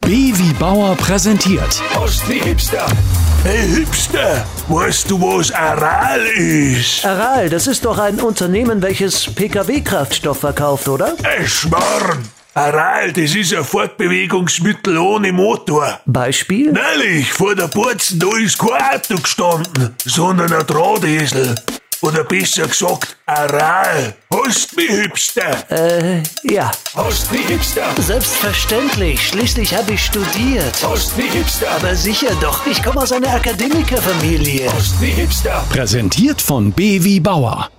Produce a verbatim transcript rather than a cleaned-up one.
B wie Bauer präsentiert. Ost wie Hipster. Hey Hipster, weißt du, was Aral ist? Aral, das ist doch ein Unternehmen, welches P K W-Kraftstoff verkauft, oder? Ein Schmarrn. Aral, das ist ein Fortbewegungsmittel ohne Motor. Beispiel? Neulich, vor der Borzen, da ist kein Auto gestanden, sondern ein Drahtesel. Oder besser gesagt, Aral. Hast mich, Hipster? Äh, ja. Hast mich, Hipster? Selbstverständlich. Schließlich habe ich studiert. Hast mich, Hipster? Aber sicher doch. Ich komme aus einer Akademikerfamilie. Hast mich, Hipster? Präsentiert von B wie Bauer.